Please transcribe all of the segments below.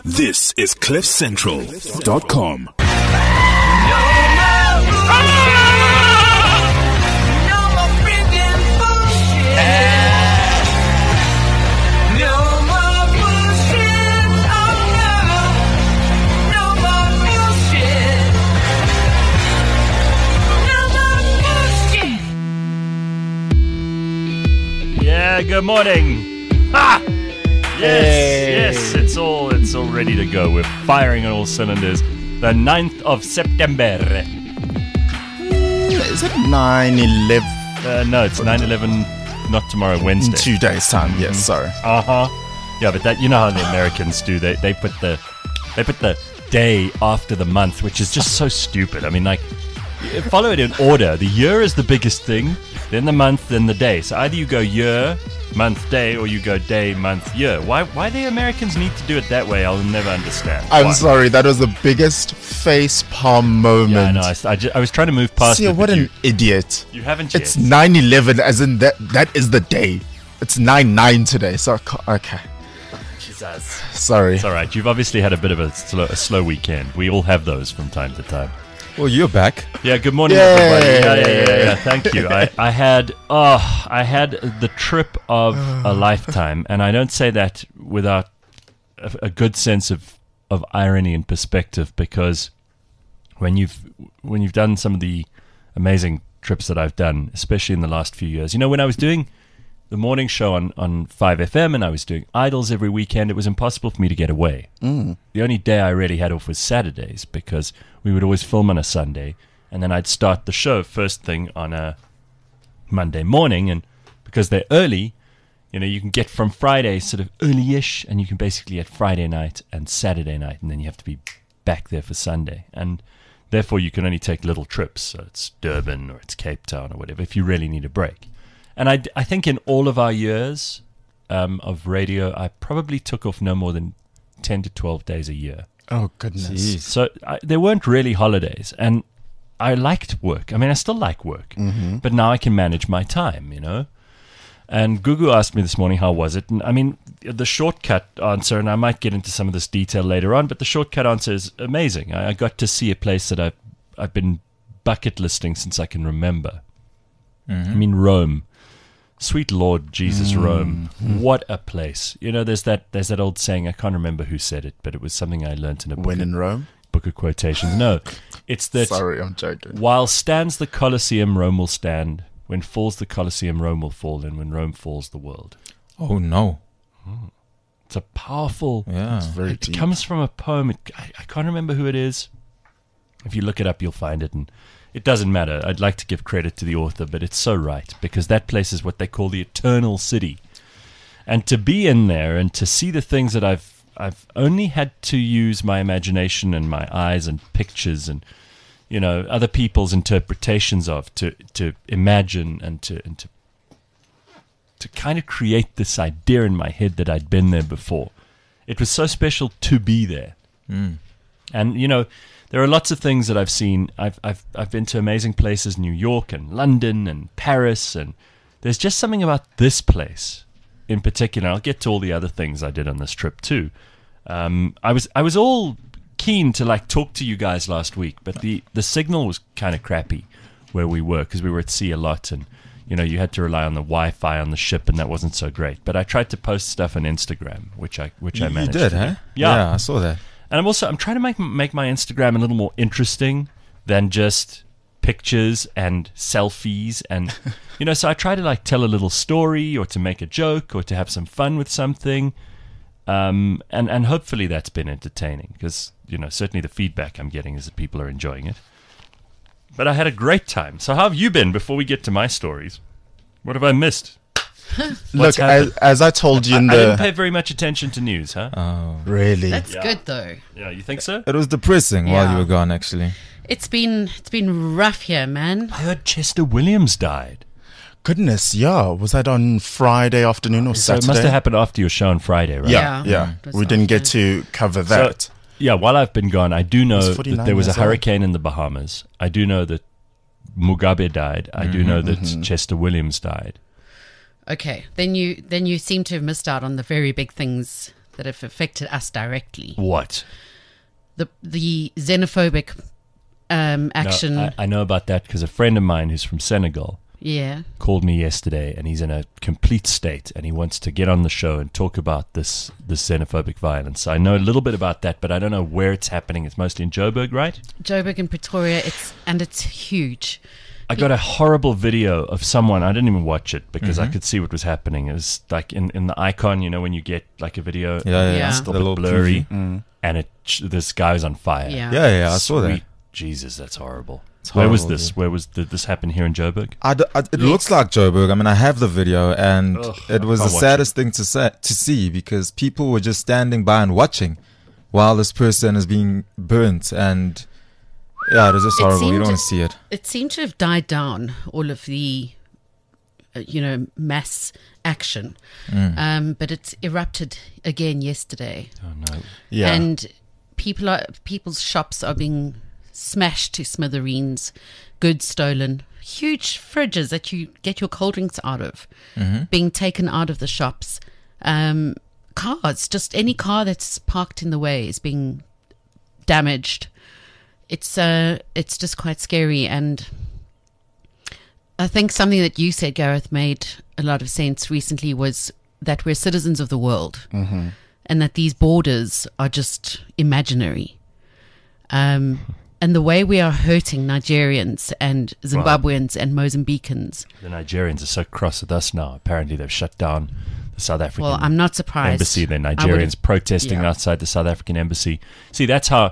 This is CliffCentral.com. Yeah, good morning. Ha! Yes, it's all ready to go. We're firing on all cylinders. The 9th of September. Is it 9/11? No, it's 9/11, not tomorrow, Wednesday. In 2 days' time, yes, sorry. Yeah, but that, you know how the Americans do. They put the day after the month, which is just so stupid. I mean, like, follow it in order. The year is the biggest thing, then the month, then the day. So either you go year, month, day, or you go day, month, year. Why the Americans need to do it that way, I'll never understand. I'm sorry, that was the biggest face palm moment. Yeah, I know. I was trying to move past it. What an idiot. You haven't yet. It's 9/11, as in that is the day. It's 9/9 today, so okay. Jesus. Sorry. It's all right. You've obviously had a bit of a slow weekend. We all have those from time to time. Well, you're back. Yeah, good morning, everybody. Yeah. Thank you. I had the trip of a lifetime, and I don't say that without a good sense of irony and perspective, because when you've done some of the amazing trips that I've done, especially in the last few years, you know, when I was doing the morning show on 5FM and I was doing Idols every weekend, it was impossible for me to get away. The only day I really had off was Saturdays, because we would always film on a Sunday, and then I'd start the show first thing on a Monday morning, and because they're early, you know, you can get from Friday sort of early-ish, and you can basically get Friday night and Saturday night, and then you have to be back there for Sunday, and therefore you can only take little trips, so it's Durban or it's Cape Town or whatever, if you really need a break. And I think in all of our years of radio, I probably took off no more than 10 to 12 days a year. Oh, goodness. Jeez. So there weren't really holidays. And I liked work. I mean, I still like work. But now I can manage my time, you know. And Gugu asked me this morning, how was it? And I mean, the shortcut answer, and I might get into some of this detail later on, but the shortcut answer is amazing. I got to see a place that I've been bucket listing since I can remember. I mean, Rome. Sweet Lord Jesus, Rome. What a place. You know, there's that old saying, I can't remember who said it, but it was something I learnt in a book. When in Rome? Book of quotations. No, it's that. Sorry, I'm joking. While stands the Colosseum, Rome will stand. When falls the Colosseum, Rome will fall. And when Rome falls, the world. Oh, no. It's a powerful. Yeah. It's very It deep. comes from a poem. I can't remember who it is. If you look it up, you'll find it. And it doesn't matter. I'd like to give credit to the author, but it's so right, because that place is what they call the eternal city. And to be in there and to see the things that I've only had to use my imagination and my eyes and pictures and, you know, other people's interpretations of, to imagine and to kind of create this idea in my head that I'd been there before. It was so special to be there. And, you know, there are lots of things that I've seen. I've been to amazing places, New York and London and Paris, and there's just something about this place in particular. I'll get to all the other things I did on this trip too. I was all keen to like talk to you guys last week, but the signal was kind of crappy where we were, because we were at sea a lot, and you know, you had to rely on the Wi-Fi on the ship, and that wasn't so great. But I tried to post stuff on Instagram, which I managed. You did, to huh? do. Yeah, I saw that. And I'm trying to make my Instagram a little more interesting than just pictures and selfies, and you know, so I try to like tell a little story, or to make a joke, or to have some fun with something, and hopefully that's been entertaining, because you know, certainly the feedback I'm getting is that people are enjoying it. But I had a great time. So how have you been? Before we get to my stories, what have I missed? Look, as I told you in I didn't the... pay very much attention to news, huh? Really? That's good though. Yeah, you think so? It was depressing while Yeah. you were gone, actually. It's been rough here, man. I heard Chester Williams died. Goodness, yeah. Was that on Friday afternoon or So Saturday? it must have happened after your show on Friday, right? Yeah. It was We didn't get after. to cover that. Yeah, while I've been gone, I do know He's that 49 there was a years old. hurricane in the Bahamas. I do know that Mugabe died. I do know that Chester Williams died. Okay, then you seem to have missed out on the very big things that have affected us directly. What? The xenophobic action. No, I know about that because a friend of mine who's from Senegal Yeah. called me yesterday, and he's in a complete state, and he wants to get on the show and talk about this xenophobic violence. I know a little bit about that, but I don't know where it's happening. It's mostly in Joburg, right? Joburg and Pretoria, it's huge. I got a horrible video of someone. I didn't even watch it because I could see what was happening. It was like in the icon, you know, when you get like a video, Yeah. it's a The little little bit blurry, preview. and this guy was on fire. Yeah. Yeah, I saw that. Sweet Jesus, that's horrible. It's Where was horrible, this? dude. Where was did this happen here in Joburg? It looks like Joburg. I mean, I have the video, and it was the can't watch saddest thing to see because people were just standing by and watching while this person is being burnt, and yeah, it was just It horrible. You seemed- don't want to see it. It seemed to have died down, all of the, mass action. But it's erupted again yesterday. Oh no! Yeah. And people's shops are being smashed to smithereens, goods stolen, huge fridges that you get your cold drinks out of being taken out of the shops. Cars, just any car that's parked in the way is being damaged. It's just quite scary, and I think something that you said, Gareth, made a lot of sense recently was that we're citizens of the world, and that these borders are just imaginary. And the way we are hurting Nigerians and Zimbabweans and Mozambicans. The Nigerians are so cross with us now. Apparently, they've shut down the South African Well, I'm not surprised. embassy. They're I Nigerians would've- protesting yeah. outside the South African embassy. See, that's how.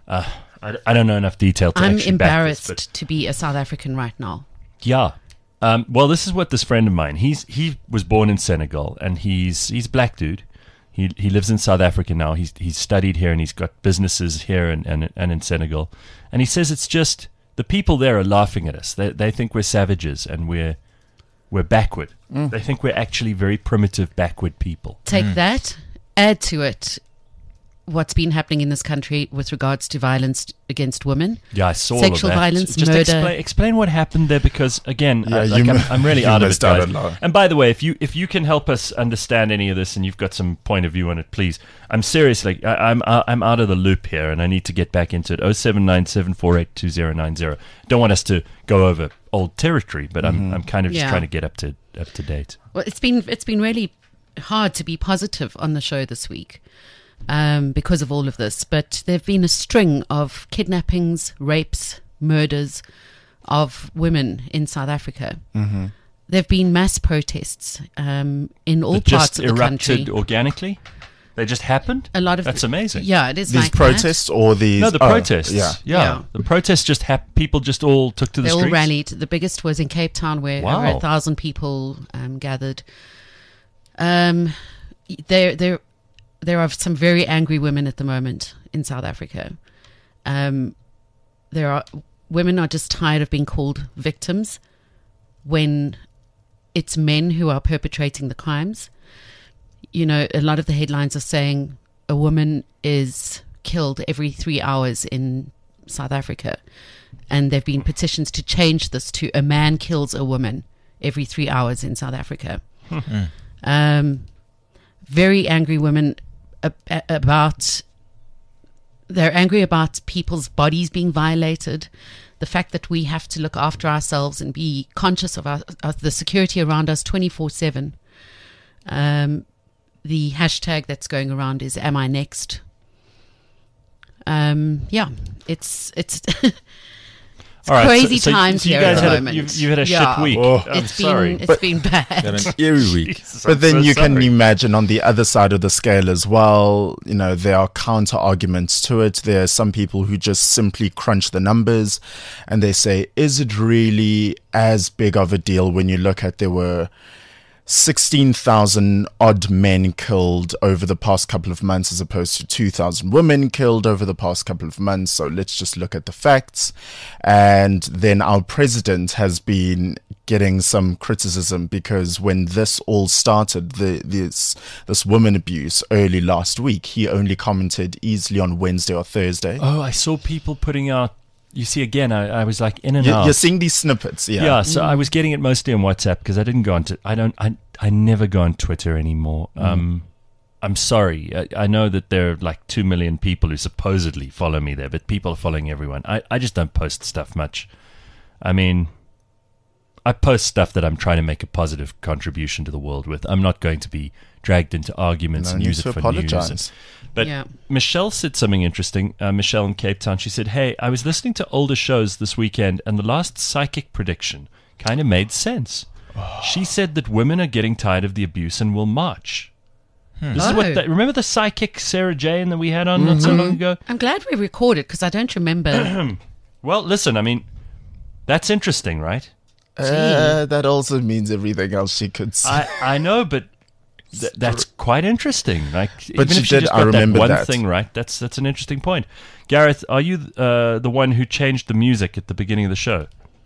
I don't know enough detail to I'm actually back this, embarrassed but to be a South African right now. yeah. Well, this is what this friend of mine. He was born in Senegal, and he's a black dude. He lives in South Africa now. He's studied here, and he's got businesses here and in Senegal. And he says it's just the people there are laughing at us. They think we're savages and we're backward. They think we're actually very primitive, backward people. Take that, add to it what's been happening in this country with regards to violence against women. Yeah, I saw Sexual all of that. violence, Just murder. explain what happened there, because again, Yeah, I'm really you out of it, missed out guys. a lot. And by the way, if you can help us understand any of this and you've got some point of view on it, please. I'm seriously, I'm out of the loop here, and I need to get back into it. 0797482090. Don't want us to go over old territory, but I'm kind of just Yeah. trying to get up to date. Well, it's been really hard to be positive on the show this week because of all of this. But there have been a string of kidnappings, rapes, murders of women in South Africa. Mm-hmm. There have been mass protests in all That parts just of the country. erupted organically. They just happened. A lot of That's amazing. Yeah, it is These like that. protests or these? No, the protests. Yeah. Yeah. The protests just happened. People just all took to the They all streets. rallied. The biggest was in Cape Town, where Wow. over 1,000 people gathered. There are some very angry women at the moment in South Africa. Women are just tired of being called victims when it's men who are perpetrating the crimes. You know, a lot of the headlines are saying a woman is killed every 3 hours in South Africa. And there have been petitions to change this to a man kills a woman every 3 hours in South Africa. Very angry women they're angry about people's bodies being violated, the fact that we have to look after ourselves and be conscious of the security around us 24/7. The hashtag that's going around is "Am I next?" It's All right, crazy times you here guys at the had moment. you had a Yeah. shit week. Oh. I'm sorry. It's been bad. Got an eerie week. Jesus, I'm But then so you can sorry. imagine on the other side of the scale as well, you know, there are counter arguments to it. There are some people who just simply crunch the numbers and they say, is it really as big of a deal when you look at there were 16,000 odd men killed over the past couple of months as opposed to 2,000 women killed over the past couple of months. So let's just look at the facts. And then our president has been getting some criticism because when this all started, this woman abuse early last week, he only commented easily on Wednesday or Thursday. Oh, I saw people putting out. You see, again, I was like in and out. You're seeing these snippets, yeah. Yeah, so I was getting it mostly on WhatsApp because I didn't go on to. I never go on Twitter anymore. I'm sorry. I know that there are like 2 million people who supposedly follow me there, but people are following everyone. I just don't post stuff much. I mean, I post stuff that I'm trying to make a positive contribution to the world with. I'm not going to be dragged into arguments No and need use to it for apologize. news. But Yeah. Michelle said something interesting. Michelle in Cape Town, she said, "Hey, I was listening to older shows this weekend, and the last psychic prediction kind of made sense. She said that women are getting tired of the abuse and will march." This is what Oh. remember the psychic Sarah Jane that we had on not so long ago? I'm glad we recorded because I don't remember. Well, listen, I mean, that's interesting, right? That also means everything else she could say. I know, but that's quite interesting. Like, But even she if she did- just I got remember that one that. thing right, that's an interesting point. Gareth, are you the one who changed the music at the beginning of the show?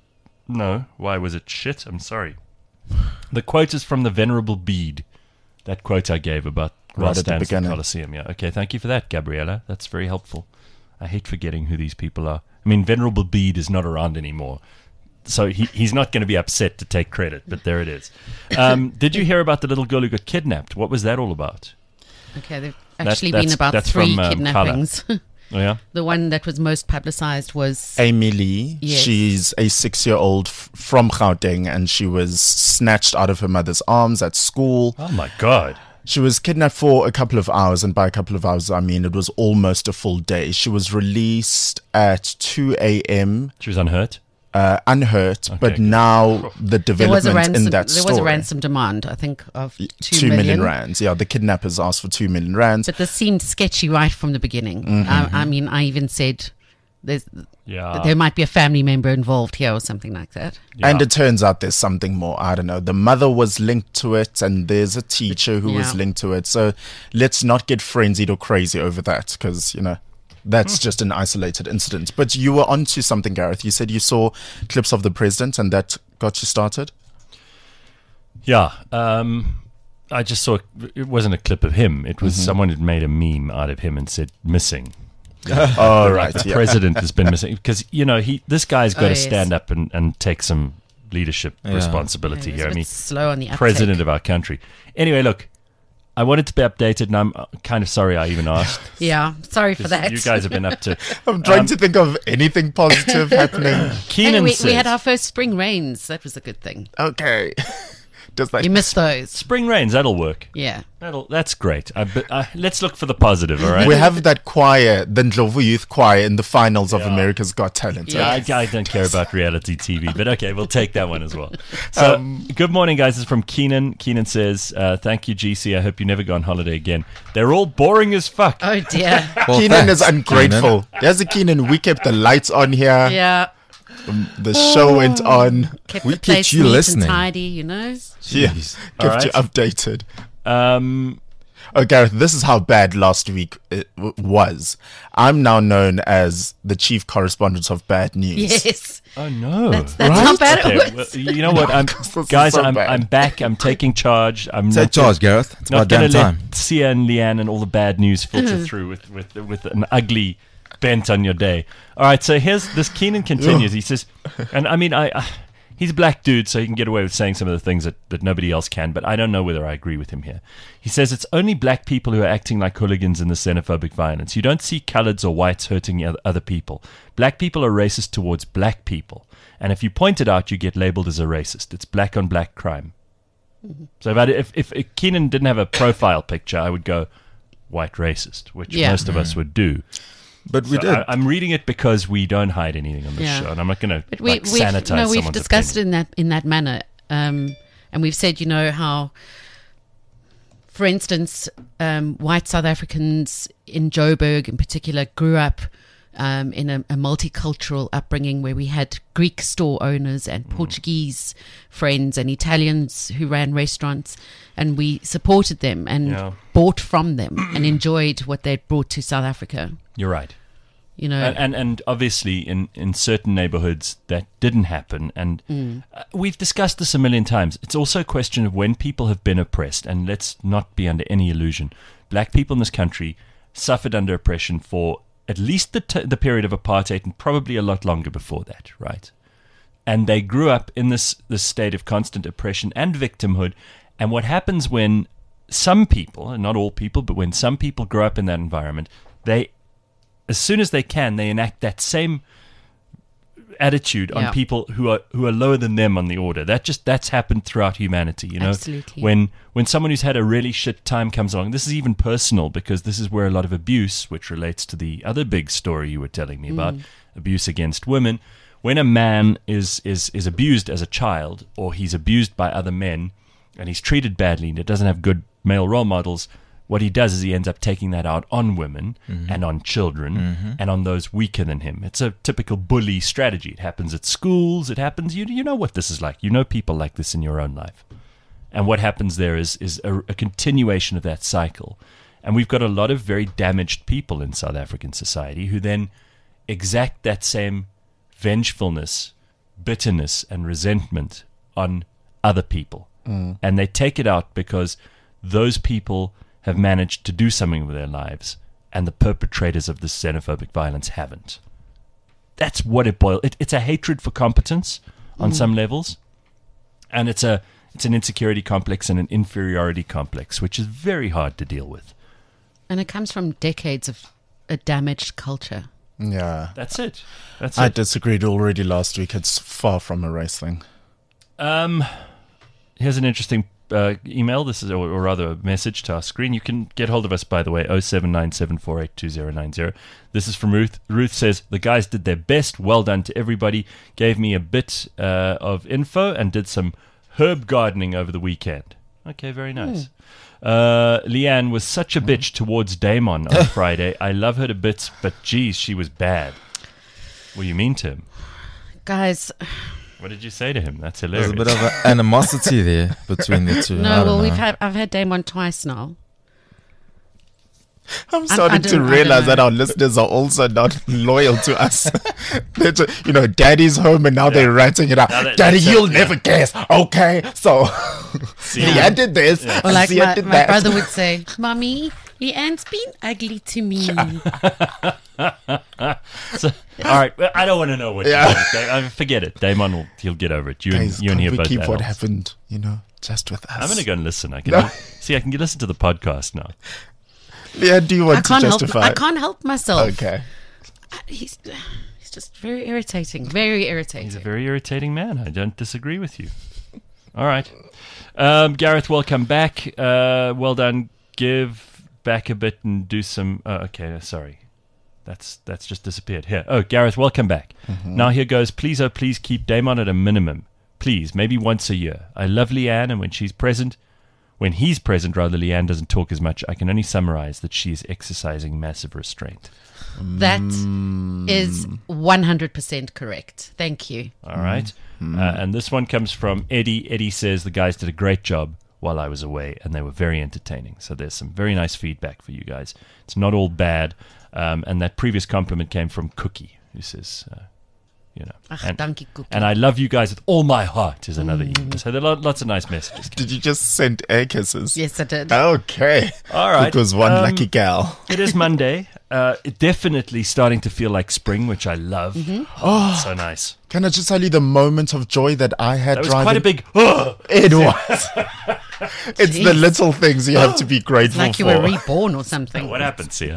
No. Why was it shit? I'm sorry. The quote is from the Venerable Bede. That quote I gave about Right at the Stansted beginning. Coliseum. Yeah. Okay. Thank you for that, Gabriella. That's very helpful. I hate forgetting who these people are. I mean, Venerable Bede is not around anymore, so he's not going to be upset to take credit. But there it is. Did you hear about the little girl who got kidnapped? What was that all about? Okay, there've That- actually that's- been about that's 3 from, kidnappings. Oh yeah. The one that was most publicized was Amy Lee, Yes. she's a 6-year-old from Gauteng, and she was snatched out of her mother's arms at school. Oh my God. She was kidnapped for a couple of hours, and by a couple of hours, I mean it was almost a full day. She was released at 2 a.m. She was unhurt. Unhurt, but good. now the there was a development ransom. in that There story. was a ransom demand, I think, of 2 million rands. Yeah, the kidnappers asked for 2 million rands. But this seemed sketchy right from the beginning. Mm-hmm. I mean, I even said there's Yeah. there might be a family member involved here or something like that. Yeah. And it turns out there's something more. I don't know. The mother was linked to it, and there's a teacher who was Yeah. linked to it. So let's not get frenzied or crazy over that, because, that's just an isolated incident. But you were onto something, Gareth. You said you saw clips of the president, and that got you started. Yeah. I just saw it wasn't a clip of him. It was someone had made a meme out of him and said missing. Oh, right. The Yeah. president has been missing because this guy's got Oh, to yes. stand up and take some leadership Yeah. responsibility It was here. a I bit mean, slow on the uptake. president of our country. Anyway, look, I wanted to be updated, and I'm kind of sorry I even asked. Yeah, sorry for that. You guys have been up to. I'm trying to think of anything positive happening. Keenan Hey, says, we had our first spring rains. That was a good thing. Okay. Does that You missed those. spring rains. That'll work. Yeah. That's great. Let's look for the positive. All right. We have that choir, the Ndlovu Youth Choir, in the finals of Yeah. America's Got Talent. Yeah. I don't care about reality TV, but okay, we'll take that one as well. So, good morning, guys. This is from Keenan. Keenan says, thank you, GC. I hope you never go on holiday again. They're all boring as fuck. Oh dear. Well, Keenan thanks, is ungrateful. There's a Keenan. We kept the lights on here. Yeah. The show went on. Kept We the kept place you neat listening. and tidy, you know. Yeah. Jeez. Kept you All right. updated. Um, Oh, Gareth, this is how bad last week it was. I'm now known as the chief correspondent of bad news. Yes. oh, no. That's how bad Okay, it well, was. you know what? This is Guys, so I'm bad. back. I'm taking charge. I'm Take not charge, Gareth. It's not about going damn to time. let Sia and Leanne and all the bad news filter through with an ugly bent on your day. All right, so here's this. Keenan continues. He says, and I mean, he's a black dude, so he can get away with saying some of the things that nobody else can, but I don't know whether I agree with him here. He says it's only black people who are acting like hooligans in the xenophobic violence. You don't see coloreds or whites hurting other people. Black people are racist towards black people. And if you point it out, you get labeled as a racist. It's black on black crime. So if Keenan didn't have a profile picture, I would go white racist, which Yeah. most of us would do. But we So did. I'm reading it because we don't hide anything on this Yeah. show, and I'm not going But to sanitize we've someone's discussed opinion. it in that manner, and we've said, how, for instance, white South Africans in Joburg, in particular, grew up in a multicultural upbringing where we had Greek store owners and Portuguese friends and Italians who ran restaurants, and we supported them and Yeah. bought from them and enjoyed what they'd brought to South Africa. You're right. You know, And obviously in certain neighborhoods that didn't happen. And we've discussed this a million times. It's also a question of when people have been oppressed. And let's not be under any illusion. Black people in this country suffered under oppression for at least the period of apartheid and probably a lot longer before that, right? And they grew up in this state of constant oppression and victimhood. And what happens when some people, and not all people, but when some people grow up in that environment, they, as soon as they can, they enact that same attitude on people who are lower than them on the order. That's happened throughout humanity. You know, Absolutely. When someone who's had a really shit time comes along, this is even personal because this is where a lot of abuse, which relates to the other big story you were telling me about, abuse against women. When a man is abused as a child, or he's abused by other men, and he's treated badly and he doesn't have good male role models, what he does is he ends up taking that out on women and on children and on those weaker than him. It's a typical bully strategy. It happens at schools. It happens, you know what this is like. You know people like this in your own life. And what happens there is a continuation of that cycle. And we've got a lot of very damaged people in South African society who then exact that same vengefulness, bitterness, and resentment on other people. And they take it out because those people have managed to do something with their lives, and the perpetrators of this xenophobic violence haven't. That's what it boils. It's a hatred for competence on some levels, and it's an insecurity complex and an inferiority complex, which is very hard to deal with. And it comes from decades of a damaged culture. Yeah. That's it. I disagreed already last week. It's far from a race thing. Here's an interesting email. This is, or rather, a message to our screen. You can get hold of us, by the way, 0797482090. This is from Ruth. Ruth says, the guys did their best. Well done to everybody. Gave me a bit of info and did some herb gardening over the weekend. Okay, very nice. Leanne was such a bitch towards Damon on Friday. I love her to bits, but geez, she was bad. What do you mean to him? Guys, what did you say to him? That's There's hilarious. a bit of animosity there between the two. no, well, I've had Damon twice now. I'm starting to I don't realize know. that our listeners are also not loyal to us. They're just, daddy's home and now they're ranting it out. Now Daddy, that's you'll it, never guess. Okay, so Leanne did this. Or like Leanne did my that. brother would say, Mommy, Leanne's been ugly to me. So, all right, well, I don't want to know what. Yeah. Forget it. Damon he'll get over it. Guys, You and he can't are we both keep what adults. happened, just with us. I'm going to go and listen. I can No. see. I can listen to the podcast now. Leanne, do you want to justify? I can't help myself. Okay. He's just very irritating. Very irritating. He's a very irritating man. I don't disagree with you. All right, Gareth, welcome back. Well done. Give back a bit and do some. Okay, sorry. That's just disappeared. Here. Oh, Gareth, welcome back. Now here goes. Please, oh please, keep Damon at a minimum. Please, maybe once a year. I love Leanne, and when he's present, Leanne doesn't talk as much. I can only summarize that she is exercising massive restraint. That is 100% correct. Thank you. All right. And this one comes from Eddie. Eddie says the guys did a great job while I was away, and they were very entertaining. So there's some very nice feedback for you guys. It's not all bad. And that previous compliment came from Cookie, who says, Dankie Cookie. and I love you guys with all my heart is another email. So there are lots of nice messages. Did you just send air kisses? Yes, I did. Okay. All right. It was one lucky gal. It is Monday. It definitely starting to feel like spring, which I love. Oh, so nice. Can I just tell you the moment of joy that I had That was driving? quite a big. It was. It's the Jeez. little things you have to be grateful Like you for. were reborn or something. What happened, Sia?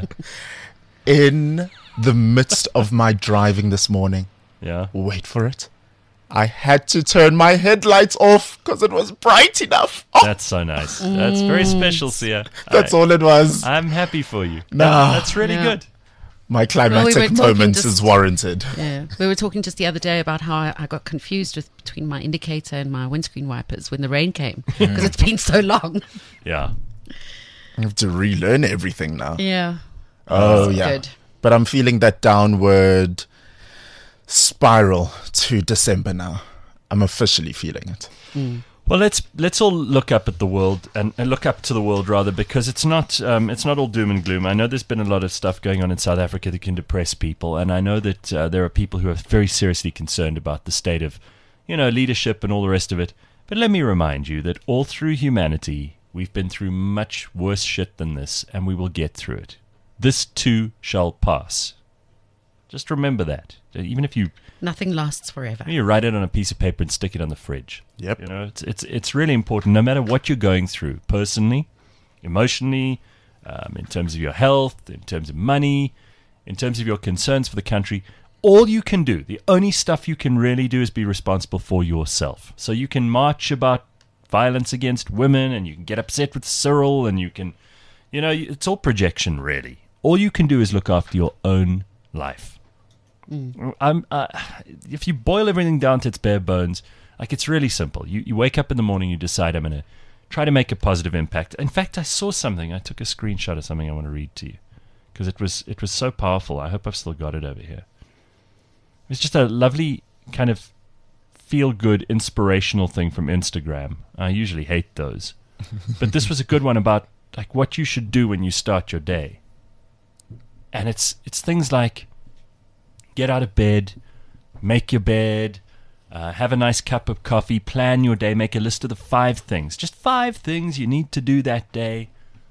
In the midst of my driving this morning, Yeah. wait for it, I had to turn my headlights off because it was bright enough. Oh, That's so nice. That's very special, Sia. that's all it was. I'm happy for you. No. That's really Yeah. good. My Well, climactic we were talking moments just- is warranted. Yeah, we were talking just the other day about how I got confused between my indicator and my windscreen wipers when the rain came because it's been so long. Yeah. I have to relearn everything now. Yeah. Oh, yeah. Good. But I'm feeling that downward spiral to December now. I'm officially feeling it. Well, let's all look up at the world and look up to the world rather, because it's not all doom and gloom. I know there's been a lot of stuff going on in South Africa that can depress people, and I know that there are people who are very seriously concerned about the state of, leadership and all the rest of it. But let me remind you that all through humanity, we've been through much worse shit than this, and we will get through it. This too shall pass. Just remember that. Even if you Nothing lasts forever. write it on a piece of paper and stick it on the fridge. Yep. It's really important. No matter what you're going through personally, emotionally, in terms of your health, in terms of money, in terms of your concerns for the country. All you can do, the only stuff you can really do is be responsible for yourself. So you can march about violence against women, and you can get upset with Cyril, and you can, it's all projection, really. All you can do is look after your own life. If you boil everything down to its bare bones, it's really simple. You wake up in the morning, you decide, I'm going to try to make a positive impact. In fact, I saw something. I took a screenshot of something I want to read to you because it was so powerful. I hope I've still got it over here. It's just a lovely kind of feel-good, inspirational thing from Instagram. I usually hate those. But this was a good one about what you should do when you start your day. And it's things like get out of bed, make your bed, have a nice cup of coffee, plan your day, make a list of the 5 things. Just 5 things you need to do that day.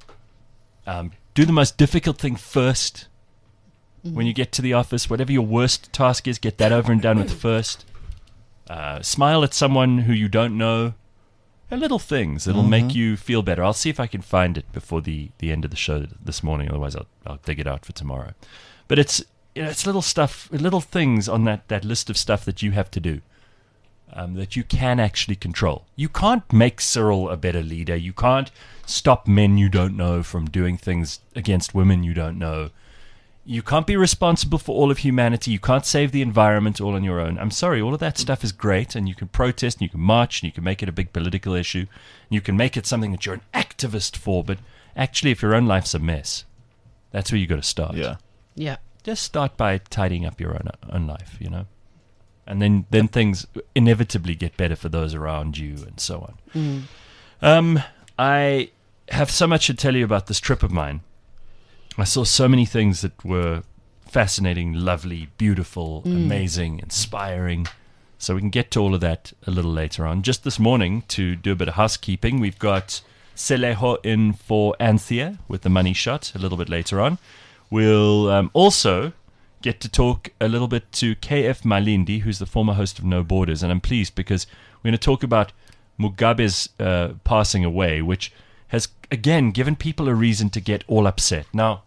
Do the most difficult thing first. When you get to the office, whatever your worst task is, get that over and done with first. Smile at someone who you don't know. Little things that'll make you feel better. I'll see if I can find it before the end of the show this morning. Otherwise, I'll dig it out for tomorrow. But it's little stuff, little things on that list of stuff that you have to do that you can actually control. You can't make Cyril a better leader. You can't stop men you don't know from doing things against women you don't know. You can't be responsible for all of humanity. You can't save the environment all on your own. I'm sorry, all of that stuff is great, and you can protest, and you can march, and you can make it a big political issue, and you can make it something that you're an activist for, but actually, if your own life's a mess, that's where you got to start. Yeah. Just start by tidying up your own life, and then things inevitably get better for those around you, and so on. I have so much to tell you about this trip of mine. I saw so many things that were fascinating, lovely, beautiful, amazing, inspiring. So we can get to all of that a little later on. Just this morning, to do a bit of housekeeping, we've got Seleho in for Anthea with the money shot a little bit later on. We'll also get to talk a little bit to KF Malindi, who's the former host of No Borders. And I'm pleased because we're going to talk about Mugabe's passing away, which has, again, given people a reason to get all upset. Now,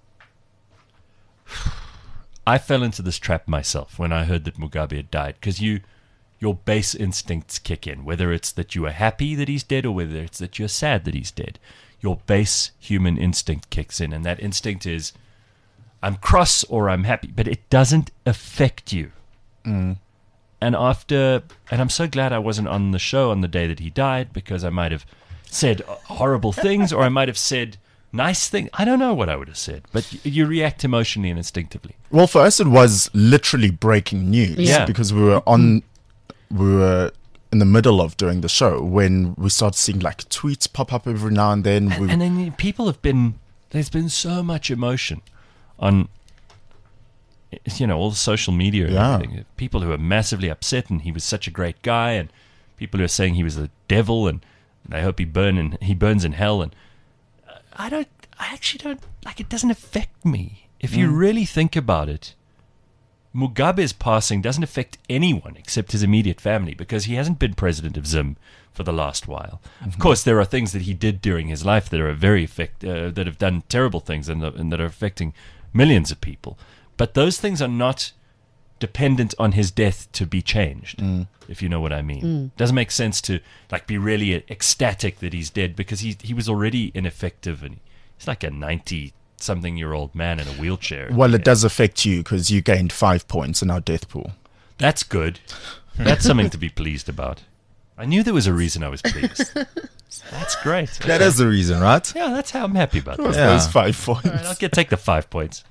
I fell into this trap myself when I heard that Mugabe had died, because your base instincts kick in, whether it's that you are happy that he's dead or whether it's that you're sad that he's dead. Your base human instinct kicks in, and that instinct is, I'm cross or I'm happy, but it doesn't affect you. And I'm so glad I wasn't on the show on the day that he died, because I might have said horrible things, or I might have said nice things. I don't know what I would have said, but you react emotionally and instinctively. Well, for us, it was literally breaking news because we were in the middle of doing the show when we started seeing tweets pop up every now and then. And then there's been so much emotion on, all the social media and everything. People who are massively upset, and he was such a great guy, and people who are saying he was the devil, and I hope he burns in hell. And I actually don't, it doesn't affect me. If you really think about it, Mugabe's passing doesn't affect anyone except his immediate family, because he hasn't been president of Zim for the last while. Of course, there are things that he did during his life that are that have done terrible things and that are affecting millions of people. But those things are not dependent on his death to be changed, if you know what I mean. Doesn't make sense to be really ecstatic that he's dead, because he was already ineffective, and he's like a 90-something-year-old man in a wheelchair. Well, it does affect you because you gained 5 points in our death pool. That's good. That's something to be pleased about. I knew there was a reason I was pleased. That's great. That is the reason, right? Yeah, that's how I'm happy about that. Those 5 points. All right, I'll take the 5 points.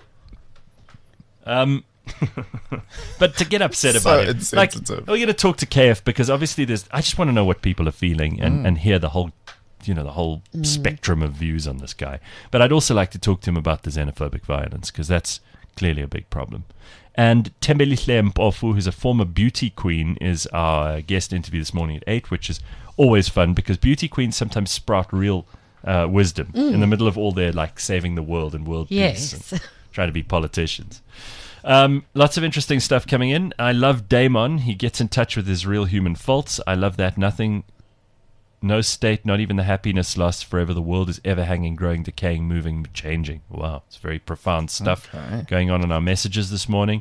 But to get upset about it, insensitive. we're going to talk to KF, because obviously I just want to know what people are feeling and hear the whole, the whole spectrum of views on this guy. But I'd also like to talk to him about the xenophobic violence, because that's clearly a big problem. And Tembelihle Mpofu, who's a former beauty queen, is our guest interview this morning at 8, which is always fun, because beauty queens sometimes sprout real wisdom in the middle of all their saving the world and world peace and trying to be politicians. Lots of interesting stuff coming in. I love Damon. He gets in touch with his real human faults. I love that. Nothing No state, not even the happiness lasts forever. The world is ever hanging, growing, decaying, moving, changing. Wow, it's very profound stuff going on in our messages this morning.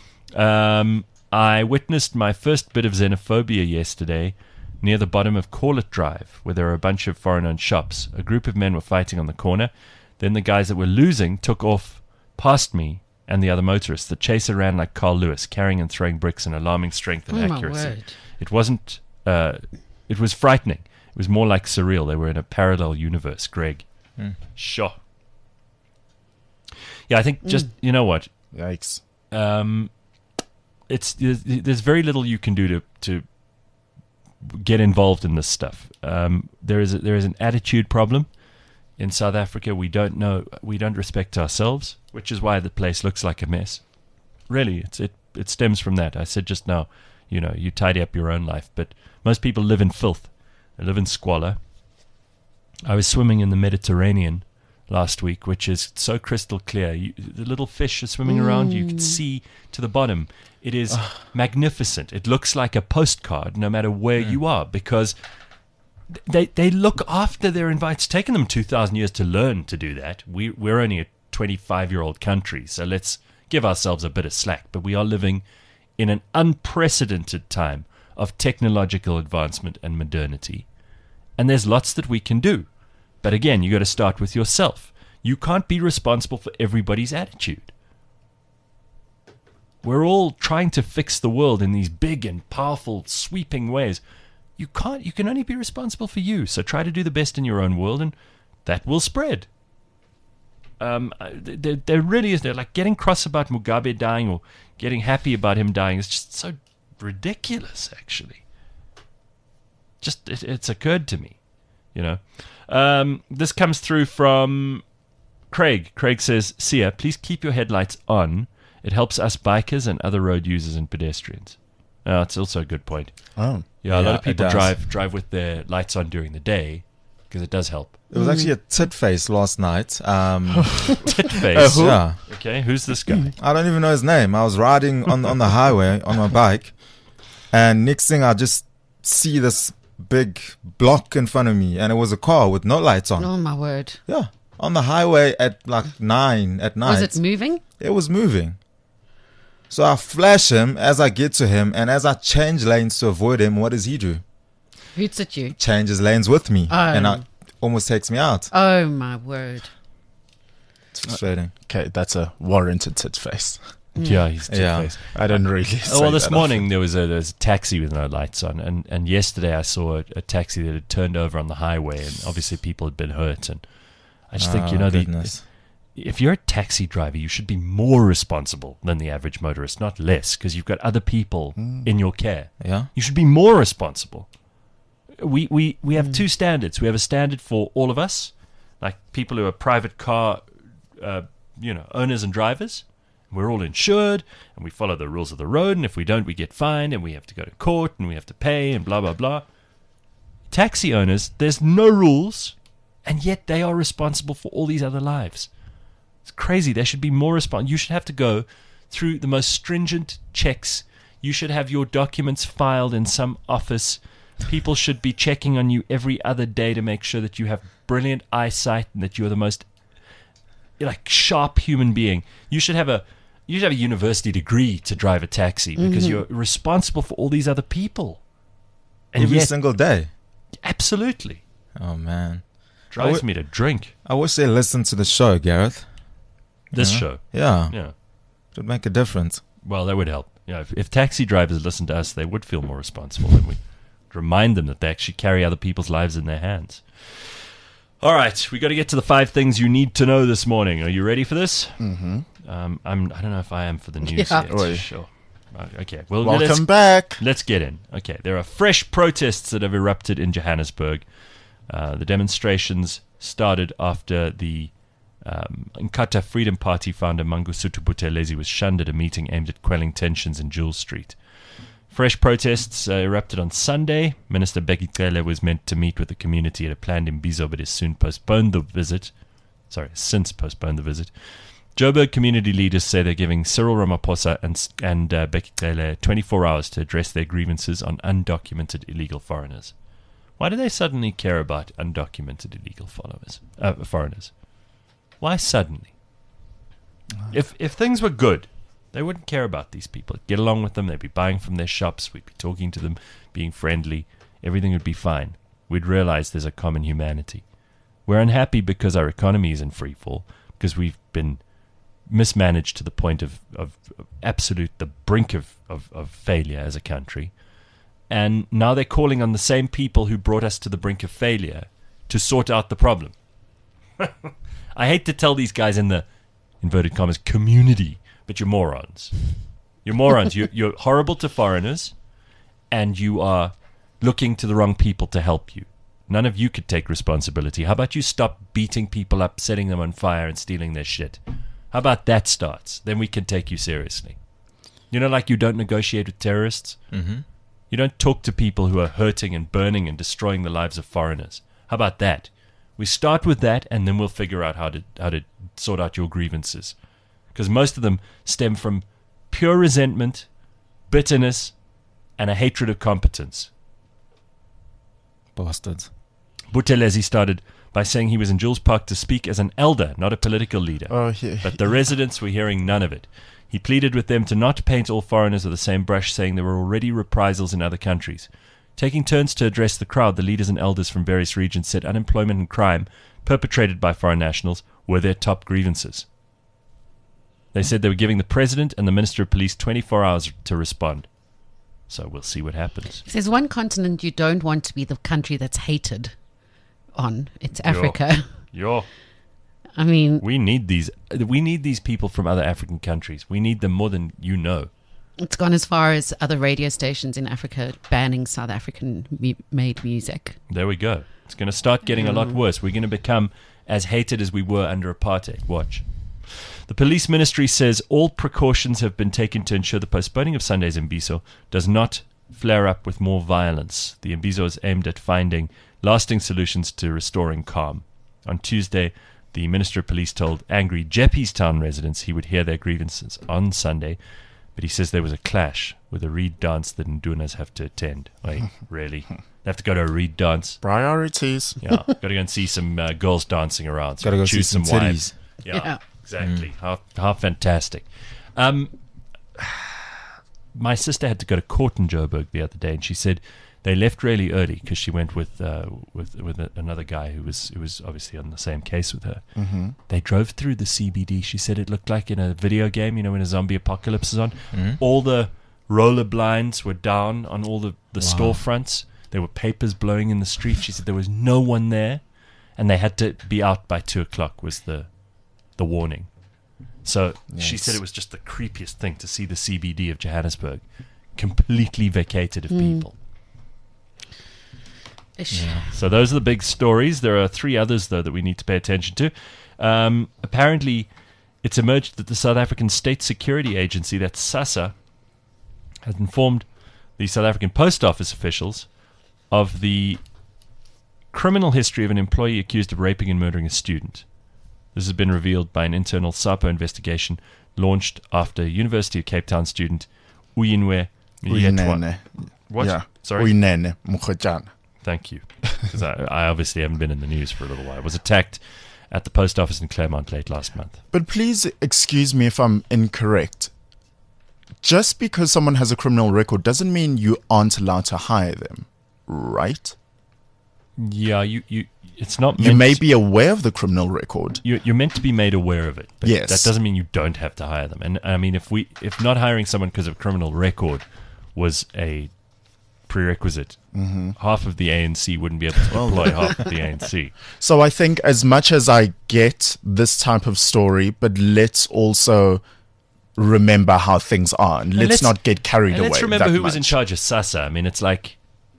I witnessed my first bit of xenophobia yesterday near the bottom of Corlett Drive, where there are a bunch of foreign-owned shops. A group of men were fighting on the corner. Then the guys that were losing took off past me and the other motorists. The chaser ran like Carl Lewis, carrying and throwing bricks in alarming strength and accuracy. My word. It wasn't... it was frightening. It was more like surreal. They were in a parallel universe, Greg. Sure. Yeah, I think just, you know what? Yikes. There's very little you can do to get involved in this stuff. There is an attitude problem in South Africa. We don't respect ourselves, which is why the place looks like a mess. Really, it stems from that. I said just now, you tidy up your own life, but most people live in filth. They live in squalor. I was swimming in the Mediterranean last week, which is so crystal clear. The little fish are swimming around. You can see to the bottom. It is magnificent. It looks like a postcard no matter where you are, because they look after their environment. It's taken them 2,000 years to learn to do that. We're only a 25-year-old country, so let's give ourselves a bit of slack. But we are living in an unprecedented time of technological advancement and modernity. And there's lots that we can do. But again, you got to start with yourself. You can't be responsible for everybody's attitude. We're all trying to fix the world in these big and powerful, sweeping ways. You can't. You can only be responsible for you. So try to do the best in your own world, and that will spread. There really is. They're like getting cross about Mugabe dying or getting happy about him dying. It's just so ridiculous, actually. Just it's occurred to me, This comes through from Craig. Craig says, "Sia, please keep your headlights on. It helps us bikers and other road users and pedestrians." It's also a good point. Oh, yeah, a lot of people drive with their lights on during the day because it does help. It was actually a tit face last night. Tit face? Yeah. Okay, who's this guy? I don't even know his name. I was riding on the highway on my bike, and next thing I just see this big block in front of me, and it was a car with no lights on. Oh, my word. Yeah, on the highway at like 9 at night. Was it moving? It was moving. So I flash him as I get to him, and as I change lanes to avoid him, what does he do? Hoots at you. Changes lanes with me, and almost takes me out. Oh, my word. It's frustrating. Okay, that's a warranted tit face. Yeah, he's tit-faced. I don't really say well, this that morning there was a taxi with no lights on, and yesterday I saw a taxi that had turned over on the highway, and obviously people had been hurt. And I just think, if you're a taxi driver, you should be more responsible than the average motorist, not less, because you've got other people in your care. Yeah, you should be more responsible. We have two standards. We have a standard for all of us, like people who are private car, owners and drivers. We're all insured, and we follow the rules of the road, and if we don't, we get fined, and we have to go to court, and we have to pay, and blah, blah, blah. Taxi owners, there's no rules, and yet they are responsible for all these other lives. It's crazy. They should be more responsible. You should have to go through the most stringent checks. You should have your documents filed in some office. People should be checking on you every other day to make sure that you have brilliant eyesight and that you're the most sharp human being. You should have a university degree to drive a taxi because you're responsible for all these other people. And every single day. Absolutely. Oh, man. Drives me to drink. I wish they listened to the show, Gareth. This show? Yeah. Yeah. It would make a difference. Well, that would help. Yeah, if taxi drivers listened to us, they would feel more responsible. And we'd remind them that they actually carry other people's lives in their hands. All right, we got to get to the 5 things you need to know this morning. Are you ready for this? Mm-hmm. I don't know if I am for the news yet. Sure. Okay. Well, welcome back. Let's get in. Okay. There are fresh protests that have erupted in Johannesburg. The demonstrations started after the Inkatha Freedom Party founder Mangosuthu Buthelezi was shunned at a meeting aimed at quelling tensions in Jules Street. Fresh protests erupted on Sunday. Minister Bheki Cele was meant to meet with the community at a planned Imbizo, but has since postponed the visit. Joburg community leaders say they're giving Cyril Ramaphosa and Bheki Cele 24 hours to address their grievances on undocumented illegal foreigners. Why do they suddenly care about undocumented illegal foreigners? Why suddenly? If things were good, they wouldn't care about these people. Get along with them. They'd be buying from their shops. We'd be talking to them, being friendly. Everything would be fine. We'd realize there's a common humanity. We're unhappy because our economy is in free fall, because we've been mismanaged to the point of the brink of failure as a country. And now they're calling on the same people who brought us to the brink of failure to sort out the problem. I hate to tell these guys in the, inverted commas, community, but you're morons. You're morons. You're horrible to foreigners, and you are looking to the wrong people to help you. None of you could take responsibility. How about you stop beating people up, setting them on fire, and stealing their shit? How about that starts? Then we can take you seriously. You know, like you don't negotiate with terrorists? Mm-hmm. You don't talk to people who are hurting and burning and destroying the lives of foreigners. How about that? We start with that, and then we'll figure out how to sort out your grievances. Because most of them stem from pure resentment, bitterness, and a hatred of competence. Bastards. Buthelezi started by saying he was in Jules Park to speak as an elder, not a political leader. But the residents were hearing none of it. He pleaded with them to not paint all foreigners with the same brush, saying there were already reprisals in other countries. Taking turns to address the crowd, the leaders and elders from various regions said unemployment and crime perpetrated by foreign nationals were their top grievances. They said they were giving the president and the minister of police 24 hours to respond. So we'll see what happens. If there's one continent you don't want to be the country that's hated on, it's Africa. I mean, we need these people from other African countries. We need them more than you know. It's gone as far as other radio stations in Africa banning South African made music. There we go. It's going to start getting a lot worse. We're going to become as hated as we were under apartheid. Watch. The police ministry says all precautions have been taken to ensure the postponing of Sunday's Imbizo does not flare up with more violence. The Imbizo is aimed at finding lasting solutions to restoring calm. On Tuesday, the Minister of Police told angry Jeppestown residents he would hear their grievances on Sunday, but he says there was a clash with a reed dance that Ndunas have to attend. Wait, really? They have to go to a reed dance? Priorities. Yeah, got to go and see some girls dancing around. So got to go choose see some wives. titties. Yeah, exactly. How fantastic. My sister had to go to court in Joburg the other day, and she said they left really early because she went with another guy who was obviously on the same case with her. Mm-hmm. They drove through the CBD. She said it looked like in a video game, when a zombie apocalypse is on. Mm-hmm. All the roller blinds were down on all the storefronts. There were papers blowing in the street. She said there was no one there, and they had to be out by 2:00 was the warning. So she said it was just the creepiest thing to see the CBD of Johannesburg completely vacated of people. Yeah. So those are the big stories. There are 3 others, though, that we need to pay attention to. Apparently, it's emerged that the South African State Security Agency, that's SASSA, has informed the South African Post Office officials of the criminal history of an employee accused of raping and murdering a student. This has been revealed by an internal SAPO investigation launched after University of Cape Town student Uyinwe Miyetwa. What? Yeah. Sorry? Uyinene Mkhojana. Thank you. Because I obviously haven't been in the news for a little while. Was attacked at the post office in Claremont late last month. But please excuse me if I'm incorrect. Just because someone has a criminal record doesn't mean you aren't allowed to hire them, right? Yeah, it's not. You may be aware of the criminal record. You're meant to be made aware of it. But yes, that doesn't mean you don't have to hire them. And I mean, if not hiring someone because of criminal record was a prerequisite, half of the ANC wouldn't be able to employ half of the ANC. So I think, as much as I get this type of story, but let's also remember how things are, and let's not get carried away. Let's remember who was much. in charge of SASSA. I mean, it's like,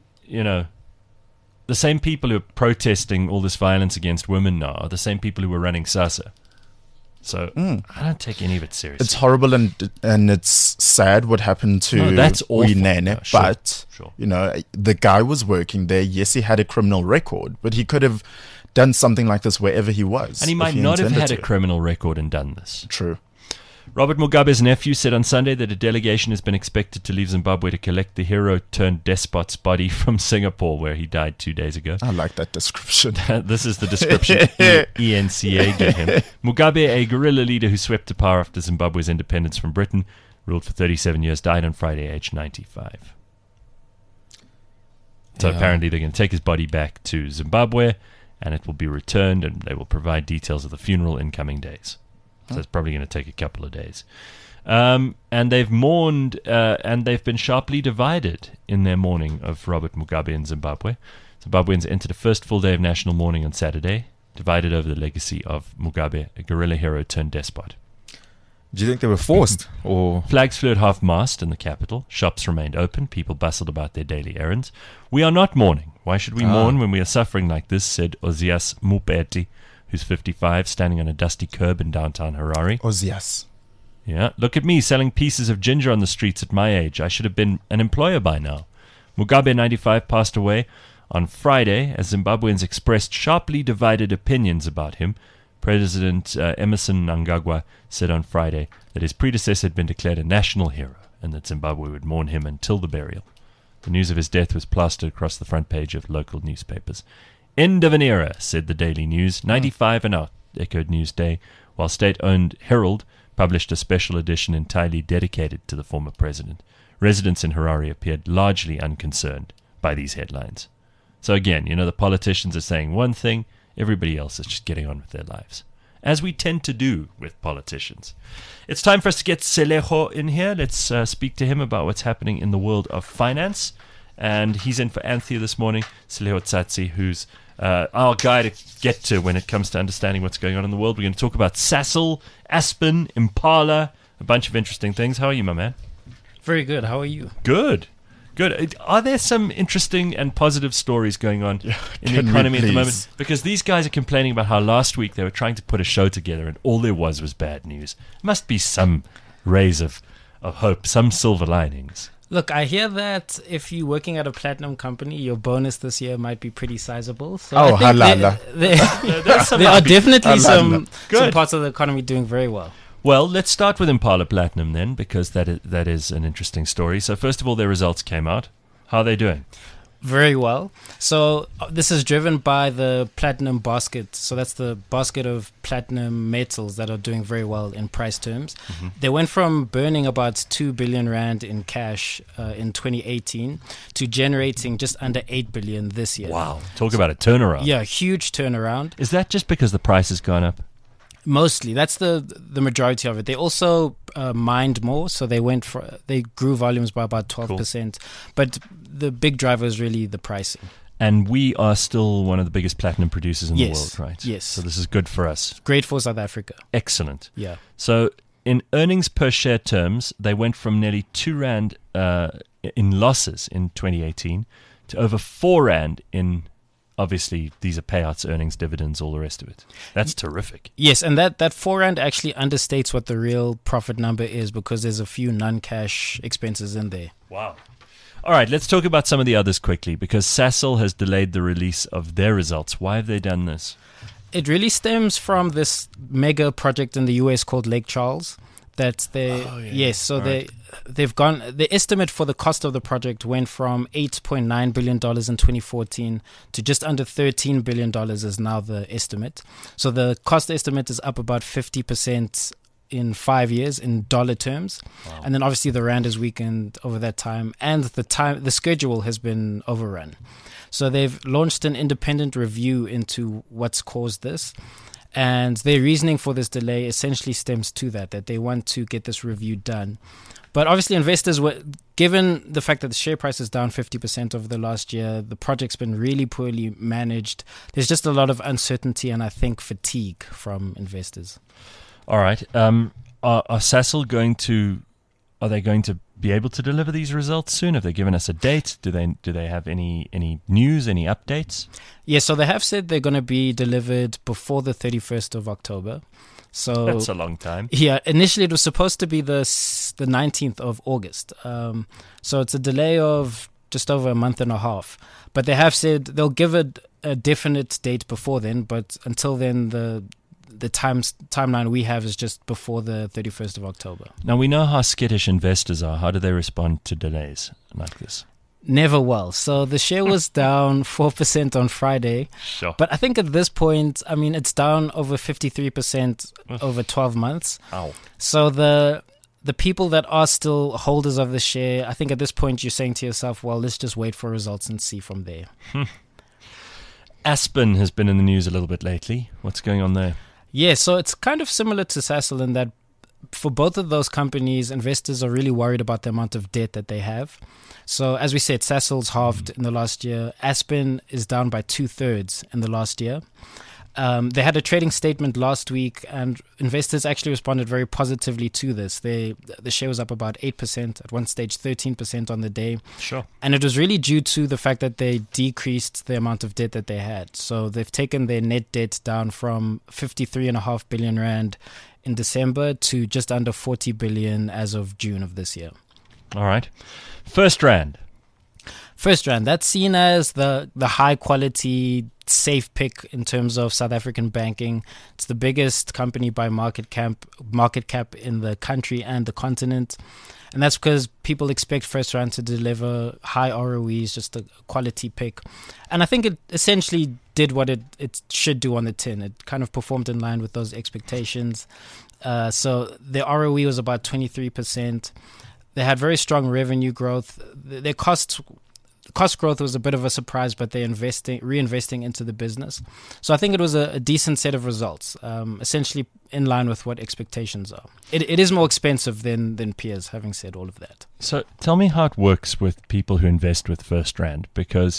the same people who are protesting all this violence against women now are the same people who were running SASSA. So I don't take any of it seriously. It's horrible and it's sad what happened to that's awful. Uyinene, Sure. but the guy was working there. Yes, he had a criminal record, but he could have done something like this wherever he was. And he might not have had a criminal record and done this. True. Robert Mugabe's nephew said on Sunday that a delegation has been expected to leave Zimbabwe to collect the hero-turned-despot's body from Singapore, where he died 2 days ago. I like that description. This is the description ENCA gave him. Mugabe, a guerrilla leader who swept to power after Zimbabwe's independence from Britain, ruled for 37 years, died on Friday, aged 95. So apparently they're going to take his body back to Zimbabwe, and it will be returned, and they will provide details of the funeral in coming days. So it's probably going to take a couple of days. And they've mourned, and they've been sharply divided in their mourning of Robert Mugabe in Zimbabwe. Zimbabweans entered a first full day of national mourning on Saturday, divided over the legacy of Mugabe, a guerrilla hero turned despot. Do you think they were forced? Or Flags flew at half-mast in the capital. Shops remained open. People bustled about their daily errands. We are not mourning. Why should we mourn when we are suffering like this, said Ozias Mupeti, who's 55, standing on a dusty curb in downtown Harare. Ozias. Yeah, look at me selling pieces of ginger on the streets at my age. I should have been an employer by now. Mugabe, 95, passed away on Friday as Zimbabweans expressed sharply divided opinions about him. President Emerson Mnangagwa said on Friday that his predecessor had been declared a national hero and that Zimbabwe would mourn him until the burial. The news of his death was plastered across the front page of local newspapers. End of an era, said the Daily News. 95 and out, echoed Newsday, while state-owned Herald published a special edition entirely dedicated to the former president. Residents in Harare appeared largely unconcerned by these headlines. So again, the politicians are saying one thing, everybody else is just getting on with their lives, as we tend to do with politicians. It's time for us to get Seleho in here. Let's speak to him about what's happening in the world of finance. And he's in for Anthea this morning, Seleho Tsatsi, who's our guy to get to when it comes to understanding what's going on in the world. We're going to talk about Sasol, Aspen, Impala, a bunch of interesting things. How are you, my man? Very good. How are you? Good. Are there some interesting and positive stories going on in the economy at the moment? Because these guys are complaining about how last week they were trying to put a show together and all there was bad news. Must be some rays of hope, some silver linings. Look, I hear that if you're working at a platinum company, your bonus this year might be pretty sizable. So I think halala. There are definitely some parts of the economy doing very well. Well, let's start with Impala Platinum then, because that is an interesting story. So first of all, their results came out. How are they doing? Very well. So this is driven by the platinum basket. So that's the basket of platinum metals that are doing very well in price terms. Mm-hmm. They went from burning about 2 billion rand in cash in 2018 to generating just under 8 billion this year. Wow. Talk about a turnaround. Yeah, huge turnaround. Is that just because the price has gone up? Mostly, that's the majority of it. They also mined more, so they grew volumes by about 12%. Cool. But the big driver is really the pricing. And we are still one of the biggest platinum producers in the world, right? Yes. So this is good for us. Great for South Africa. Excellent. Yeah. So in earnings per share terms, they went from nearly 2 rand in losses in 2018 to over 4 rand in. Obviously, these are payouts, earnings, dividends, all the rest of it. That's terrific. Yes, and that 4 rand actually understates what the real profit number is because there's a few non-cash expenses in there. Wow. All right, let's talk about some of the others quickly because Sasol has delayed the release of their results. Why have they done this? It really stems from this mega project in the US called Lake Charles. They've gone. The estimate for the cost of the project went from $8.9 billion in 2014 to just under $13 billion is now the estimate. So the cost estimate is up about 50% in 5 years in dollar terms. Wow. And then obviously the rand has weakened over that time, and the schedule has been overrun. So they've launched an independent review into what's caused this. And their reasoning for this delay essentially stems to that they want to get this review done. But obviously investors were, given the fact that the share price is down 50% over the last year, the project's been really poorly managed. There's just a lot of uncertainty and I think fatigue from investors. All right. Are Sasol are they going to be able to deliver these results soon? Have they given us a date? Do they have any news, any updates? Yeah, so they have said they're going to be delivered before the 31st of October. So that's a long time. Yeah, initially it was supposed to be the 19th of August. So it's a delay of just over a month and a half. But they have said they'll give it a definite date before then, but until then the the timeline we have is just before the 31st of October. Now, we know how skittish investors are. How do they respond to delays like this? Never well. So the share was down 4% on Friday. Sure. But I think at this point, I mean, it's down over 53% over 12 months. Ow. So the people that are still holders of the share, I think at this point you're saying to yourself, well, let's just wait for results and see from there. Aspen has been in the news a little bit lately. What's going on there? Yeah, so it's kind of similar to Sasol in that for both of those companies, investors are really worried about the amount of debt that they have. So as we said, Sasol's halved in the last year. Aspen is down by 2/3 in the last year. They had a trading statement last week, and investors actually responded very positively to this. The share was up about 8%, at one stage 13% on the day. Sure. And it was really due to the fact that they decreased the amount of debt that they had. So they've taken their net debt down from 53.5 billion rand in December to just under 40 billion as of June of this year. All right. FirstRand. FirstRand, that's seen as the high quality, safe pick in terms of South African banking. It's the biggest company by market cap in the country and the continent. And that's because people expect FirstRand to deliver high ROEs, just a quality pick. And I think it essentially did what it should do on the tin. It kind of performed in line with those expectations. So their ROE was about 23%. They had very strong revenue growth. Their cost growth was a bit of a surprise, but they're reinvesting into the business. So I think it was a decent set of results, essentially in line with what expectations are. It is more expensive than peers, having said all of that. So tell me how it works with people who invest with FirstRand, because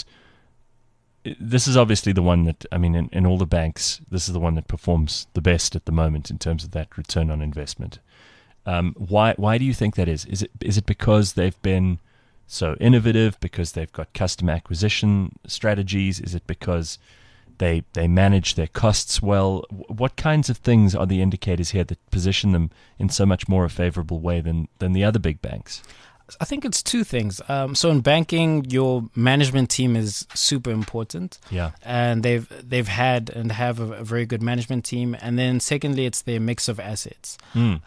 this is obviously the one that, I mean, in all the banks, this is the one that performs the best at the moment in terms of that return on investment. Why do you think that is? Is it because they've been so innovative, because they've got customer acquisition strategies? Is it because they manage their costs well? What kinds of things are the indicators here that position them in so much more a favorable way than the other big banks? I think it's two things. So in banking, your management team is super important. Yeah. And they've had and have a very good management team. And then secondly, it's their mix of assets.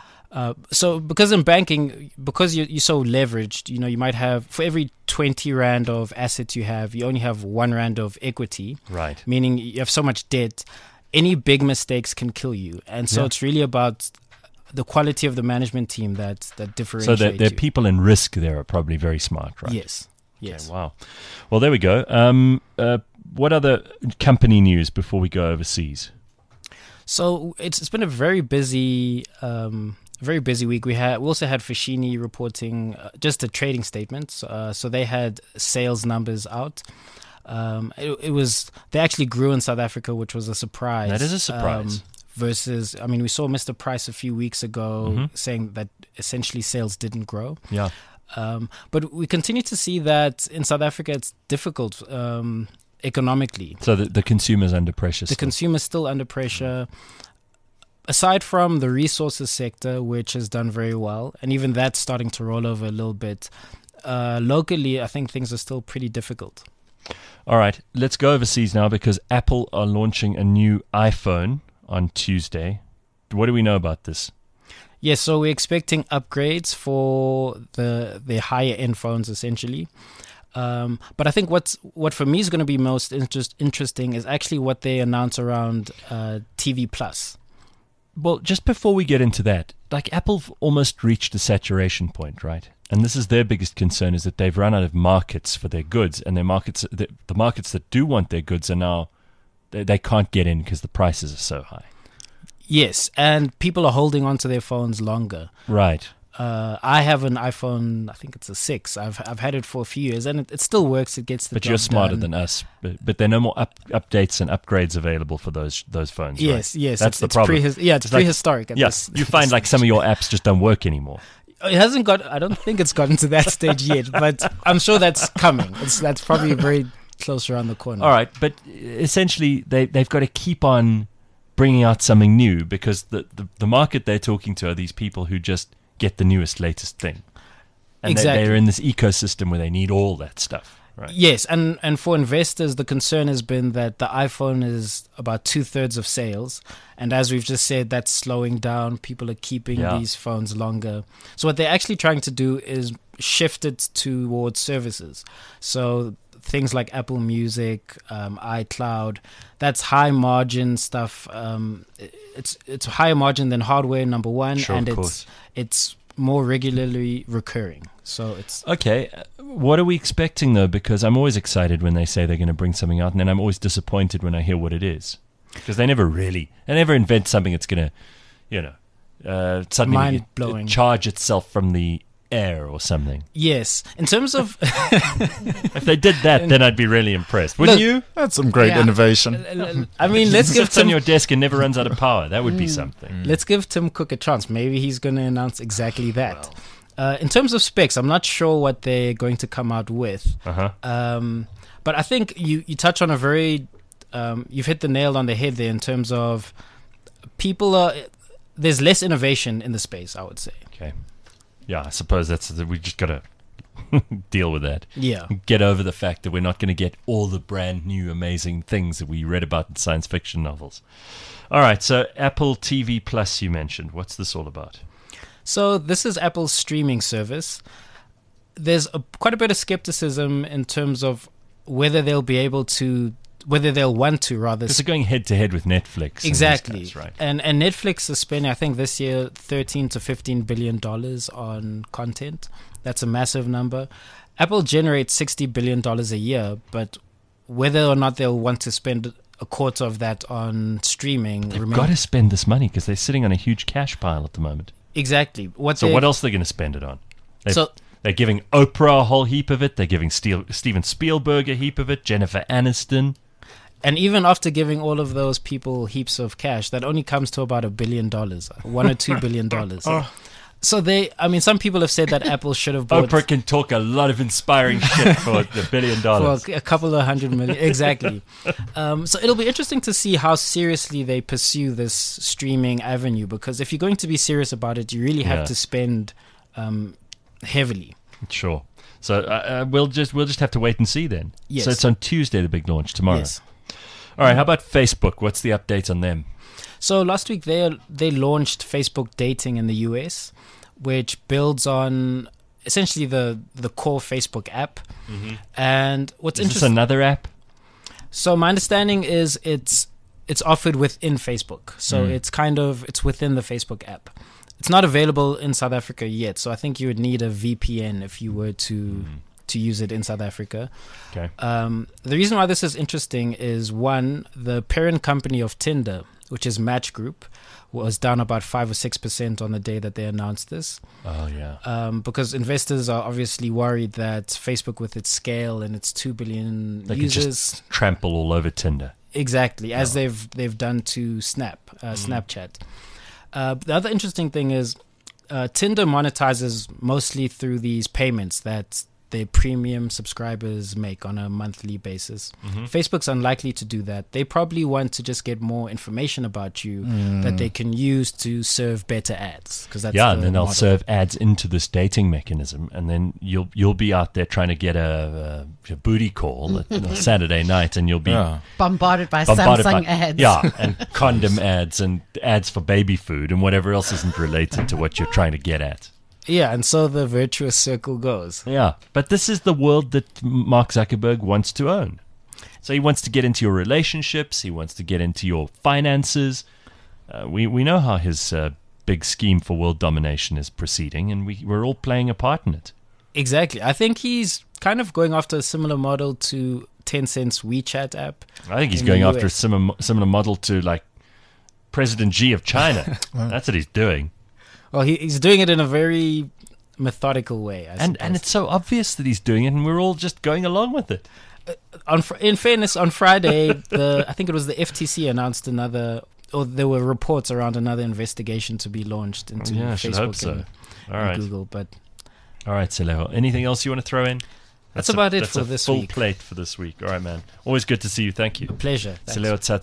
So because in banking, because you're so leveraged, you might have, for every 20 Rand of assets you only have 1 Rand of equity. Right. Meaning you have so much debt, any big mistakes can kill you. And so it's really about the quality of the management team that differentiates. So their people in risk there are probably very smart, right? Yes. Okay, wow. Well, there we go. What other company news before we go overseas? So it's been a very busy week. We also had Foschini reporting just a trading statement. So they had sales numbers out. They actually grew in South Africa, which was a surprise. That is a surprise. Versus, I mean, we saw Mr. Price a few weeks ago saying that essentially sales didn't grow. Yeah. But we continue to see that in South Africa it's difficult economically. So the consumer's under pressure. The consumer's still under pressure. Aside from the resources sector, which has done very well, and even that's starting to roll over a little bit, locally I think things are still pretty difficult. All right, let's go overseas now, because Apple are launching a new iPhone on Tuesday. What do we know about this? Yes, so we're expecting upgrades for the higher end phones, essentially. But I think what for me is going to be most interesting is actually what they announce around TV Plus. Well, just before we get into that, like Apple almost reached a saturation point, right? And this is their biggest concern, is that they've run out of markets for their goods, and their markets, the markets that do want their goods are now, they can't get in because the prices are so high. Yes, and people are holding on to their phones longer. Right. I have an iPhone, I think it's a 6. I've had it for a few years, and it still works. It gets the But job you're smarter done. than us. But there are no more updates and upgrades available for those phones. Yes, right? yes. That's the problem. It's like- prehistoric. Yes, you find like some of your apps just don't work anymore. It hasn't got. I don't think it's gotten to that stage yet, but I'm sure that's coming. That's probably very close around the corner. All right, but essentially they've got to keep on bringing out something new, because the market they're talking to are these people who just get the newest, latest thing. And Exactly. they're in this ecosystem where they need all that stuff. right? Yes, and for investors, the concern has been that the iPhone is about 2/3 of sales, and as we've just said, that's slowing down. People are keeping these phones longer. So what they're actually trying to do is shift it towards services. So things like Apple Music, iCloud, that's high margin stuff. It's higher margin than hardware, number one, Sure, and of course. it's more regularly recurring. So it's Okay, what are we expecting though? Because I'm always excited when they say they're going to bring something out, and then I'm always disappointed when I hear what it is. Because they never invent something that's going to, suddenly Mind-blowing. charge itself from the air or something. yes. In terms of If they did that, then I'd be really impressed. Wouldn't Look, you? That's some great Yeah. innovation. I mean, let's give Sits on Tim your desk and never runs out of power. That would be something. Let's give Tim Cook a chance. Maybe he's going to announce exactly that. In terms of specs, I'm not sure what they're going to come out with. Uh-huh. But I think you touch on a very, you've hit the nail on the head there in terms of there's less innovation in the space, I would say. Okay. Yeah, I suppose we just got to deal with that. Yeah. Get over the fact that we're not going to get all the brand new amazing things that we read about in science fiction novels. All right, so Apple TV Plus you mentioned. What's this all about? So this is Apple's streaming service. There's quite a bit of skepticism in terms of whether they'll want to rather. Because they're going head to head with Netflix. and Exactly, these guys, right? and Netflix is spending, I think, this year $13 to $15 billion on content. That's a massive number. Apple generates $60 billion a year, but whether or not they'll want to spend a quarter of that on streaming, They've got to spend this money because they're sitting on a huge cash pile at the moment. exactly. So what else are they going to spend it on? So They're giving Oprah a whole heap of it. They're giving Steven Spielberg a heap of it. Jennifer Aniston. And even after giving all of those people heaps of cash, that only comes to about $1 billion, $1 or $2 billion. So some people have said that Apple should have bought Oprah can talk a lot of inspiring shit for $1 billion. for a couple of $100 million. Exactly. So it'll be interesting to see how seriously they pursue this streaming avenue, because if you're going to be serious about it, you really have Yeah. to spend heavily. Sure. So we'll just have to wait and see then. Yes. So it's on Tuesday, the big launch tomorrow. Yes. All right. How about Facebook? What's the update on them? So last week they launched Facebook Dating in the US, which builds on essentially the core Facebook app. And what's Is this interesting, another app? so my understanding is it's offered within Facebook. So it's within the Facebook app. It's not available in South Africa yet, so I think you would need a VPN if you were to use it in South Africa. Okay. The reason why this is interesting is, one, the parent company of Tinder, which is Match Group, was down about 5 or 6% on the day that they announced this. Oh, yeah. Because investors are obviously worried that Facebook, with its scale and its 2 billion They could users, just trample all over Tinder. exactly as they've done to Snapchat. The other interesting thing is Tinder monetizes mostly through these payments that their premium subscribers make on a monthly basis. Facebook's unlikely to do that. They probably want to just get more information about you that they can use to serve better ads. Because that's Yeah, the and then they'll model. serve ads into this dating mechanism, and then you'll be out there trying to get a booty call on a Saturday night, and you'll be Bombarded by bombarded Samsung by ads. yeah, and condom ads and ads for baby food and whatever else isn't related to what you're trying to get at. Yeah, and so the virtuous circle goes. Yeah, but this is the world that Mark Zuckerberg wants to own. So he wants to get into your relationships. He wants to get into your finances. We know how his big scheme for world domination is proceeding, and we're all playing a part in it. Exactly. I think he's kind of going after a similar model to Tencent's WeChat app. I think he's in going the after a US. similar model to like President Xi of China. That's what he's doing. Well, he's doing it in a very methodical way. And it's so obvious that he's doing it, and we're all just going along with it. In fairness, on Friday, I think it was the FTC announced there were reports around another investigation to be launched into Yeah, I should Facebook hope so. and, All and right. Google. But All right, Seleho. Anything else you want to throw in? That's about it that's for a this full week. plate for this week. All right, man. Always good to see you. Thank you. a pleasure. Thanks. Seleho Tsatsi.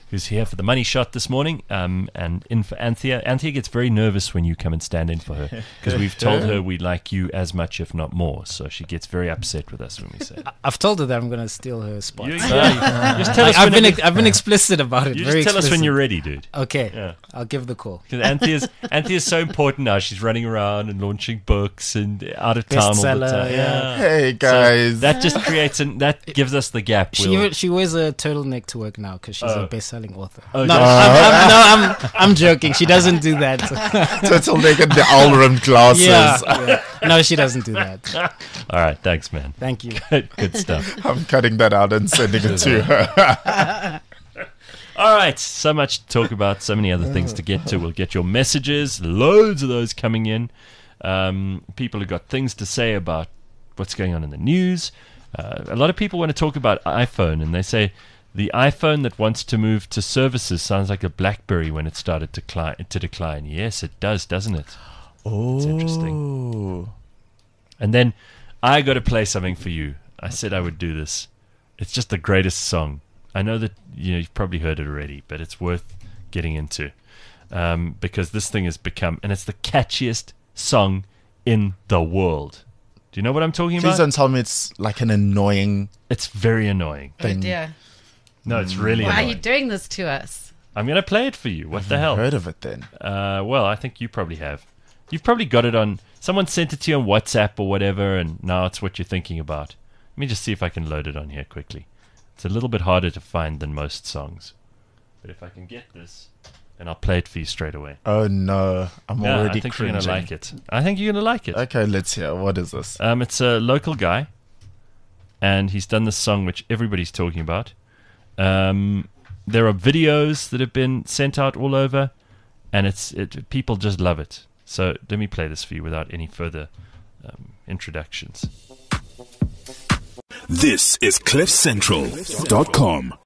who's here for the money shot this morning, and in for Anthea. Anthea gets very nervous when you come and stand in for her because we've told her we like you as much, if not more. So she gets very upset with us when we say. I've told her that I'm going to steal her spot. Just tell us. I've been explicit about it. You very just tell us when explicit. you're ready, dude. Okay, Yeah. I'll give the call. Because Anthea's so important now. She's running around and launching books and out of town all the Bestseller, time. yeah. Hey So guys. that just creates that gives us the gap. She wears a turtleneck to work now because she's a best-selling author. Oh, no, does I'm joking. She doesn't do that. Turtleneck and the owl-rimmed glasses. Yeah. No, she doesn't do that. All right, thanks, man. Thank you. Good stuff. I'm cutting that out and sending it to her. All right, so much to talk about, so many other things to get to. We'll get your messages, loads of those coming in. People have got things to say about what's going on in the news. A lot of people want to talk about iPhone, and they say the iPhone that wants to move to services sounds like a BlackBerry when it started to decline. Yes, it does, doesn't it? Oh. It's interesting. And then I got to play something for you. I said I would do this. It's just the greatest song. I know that you've probably heard it already, but it's worth getting into because this thing has become, and it's the catchiest song in the world. Do you know what I'm talking Please about? don't tell me it's like an annoying. It's very annoying. Oh dear. No, it's really Why are annoying. you doing this to us? I'm going to play it for you. What the hell? Heard of it then? Well, I think you probably have. You've probably got it on. Someone sent it to you on WhatsApp or whatever, and now it's what you're thinking about. Let me just see if I can load it on here quickly. It's a little bit harder to find than most songs. But if I can get this, then I'll play it for you straight away. Oh no, I'm Yeah, already I think cringing. you're going to like it. I think you're going to like it. Okay, let's hear. What is this? It's a local guy, and he's done this song which everybody's talking about. There are videos that have been sent out all over, and people just love it. So let me play this for you without any further introductions. This is CliffCentral.com.